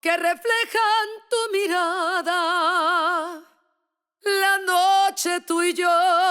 que reflejan tu mirada, la noche tú y yo.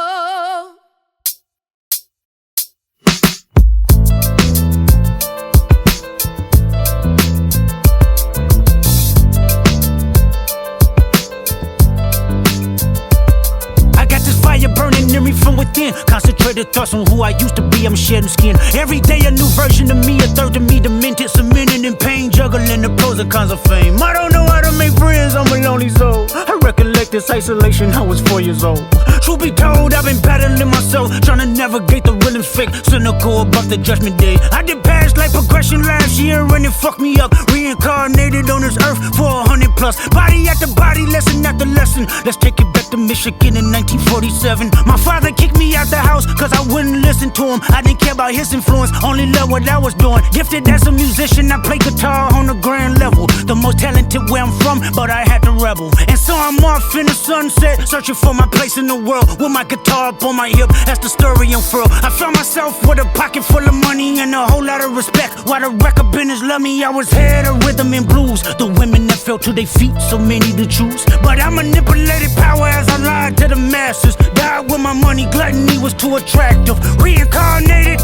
Burning in me from within. Concentrated thoughts on who I used to be. I'm shedding skin. Every day a new version of me, a third of me demented, cemented in pain, juggling the pros and cons of fame. I don't know how to make friends, I'm a lonely soul. I recollect this isolation, I was 4 years old. Truth be told, I've been battling myself, trying to navigate the rhythm's fake, cynical about the judgment day. I did past life progression last year and it fucked me up. Reincarnated on this earth for 100 plus. Body after body, lesson after lesson. Let's take it back to Michigan in 1947. My father kicked me out the house cause I wouldn't listen to him. I didn't care about his influence, only loved what I was doing. Gifted as a musician, I play guitar on the grand level. The most talented where I'm from, but I had to rebel. And so I'm off in the sunset, searching for my place in the world, with my guitar up on my hip, that's the story unfurl. I found myself with a pocket full of money and a whole lot of respect. While the record business loved me, I was head of rhythm and blues. The women that fell to their feet, so many to choose. But I manipulated power as I lied to the masses. Died with my money, gluttony was too attractive. Reincarnated.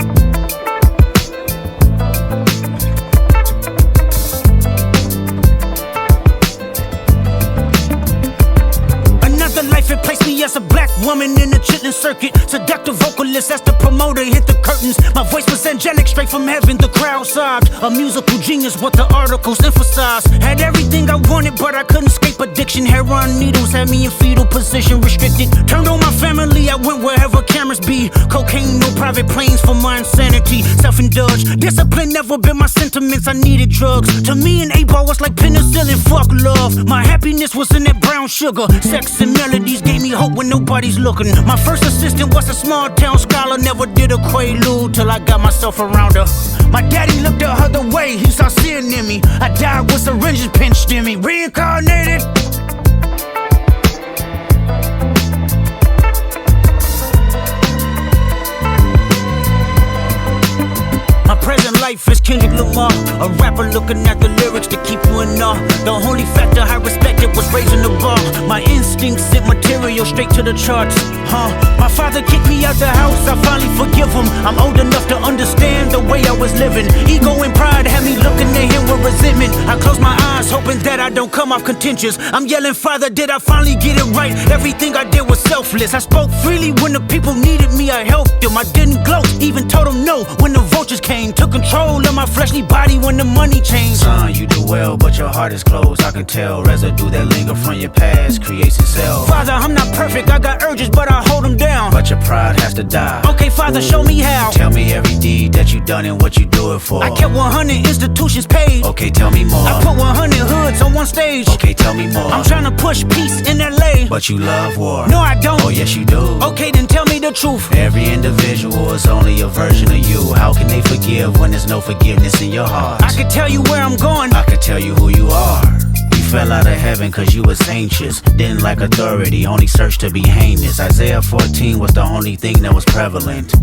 It placed me as a black woman in the chitlin' circuit. Seductive vocalist as the promoter hit the curtains. My voice was angelic, straight from heaven, the crowd sobbed. A musical genius, what the articles emphasized. Had everything I wanted, but I couldn't escape addiction. Heroin needles had me in fetal position, restricted. Turned on my family, I went wherever cameras be. Cocaine, no private planes for my insanity. Self-indulged, discipline never been my sentiments, I needed drugs. To me, an 8-ball was like penicillin, fuck love. My happiness was in that brown sugar. Sex and melodies gave me hope when nobody's looking. My first assistant was a small town scholar. Never did a quaalude till I got myself around her. My daddy looked the other way, he saw sin in me. I died with syringes pinched in me. Reincarnated. My present life is Kendrick Lamar, a rapper looking at the lyrics to keep you in awe. The only factor I respected was raising the bar. My instincts sent material straight to the charts. My father kicked me out the house, I finally forgive him. I'm old enough to understand the way I was living. Ego and pride had me looking at him with resentment. I close my eyes, hoping that I don't come off contentious. I'm yelling, Father, did I finally get it right? Everything I did was selfless. I spoke freely when the people needed me, I helped them. I didn't gloat, even told them no when the vultures came. Took control of my fleshly body when the money changed. Son, you do well, but your heart is closed. I can tell residue that linger from your past creates itself. Father, I'm not perfect, I got urges, but I hold them down. But your pride has to die. Okay, Father, show me how. Tell me every deed that you done and what you do it for. I kept 100 institutions paid. Okay, tell me more. I put 100 hoods on one stage. Okay, tell me more. I'm trying to push peace in LA. But you love war. No, I don't. Oh, yes, you do. Okay, then tell me the truth. Every individual is only a version of you. How can they forgive when there's no forgiveness in your heart? I could tell you where I'm going. I could tell you who you are. You fell out of heaven cause you was anxious. Didn't like authority, only searched to be heinous. Isaiah 14 was the only thing that was prevalent.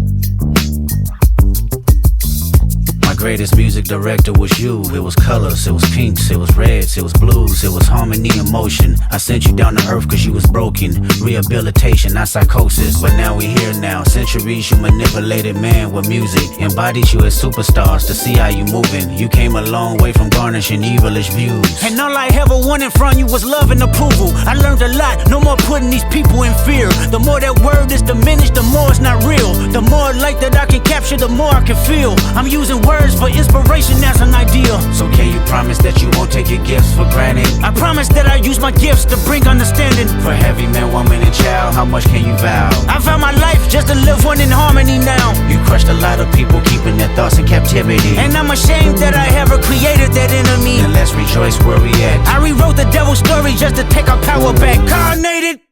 My greatest music director was you. It was colors, it was pinks, it was reds, it was blues, it was harmony and motion. I sent you down to earth cause you was broken. Rehabilitation, not psychosis. But now we here now. Centuries you manipulated man with music. Embodied you as superstars to see how you moving. You came a long way from garnishing evilish views. And all I ever wanted from you was love and approval. I learned a lot, no more putting these people in fear. The more that word is diminished, the more it's not real. The more light that I can capture, the more I can feel. I'm using words for inspiration as an ideal. So can you promise that you won't take your gifts for granted? I promise that I use my gifts to bring understanding. For heavy man, woman, and child, how much can you vow? I found my life just to live one in harmony now. You crushed a lot of people, keeping their thoughts in captivity. And I'm ashamed that I ever created that enemy. And let's rejoice where we at. I rewrote the devil's story just to take our power back. Carnated.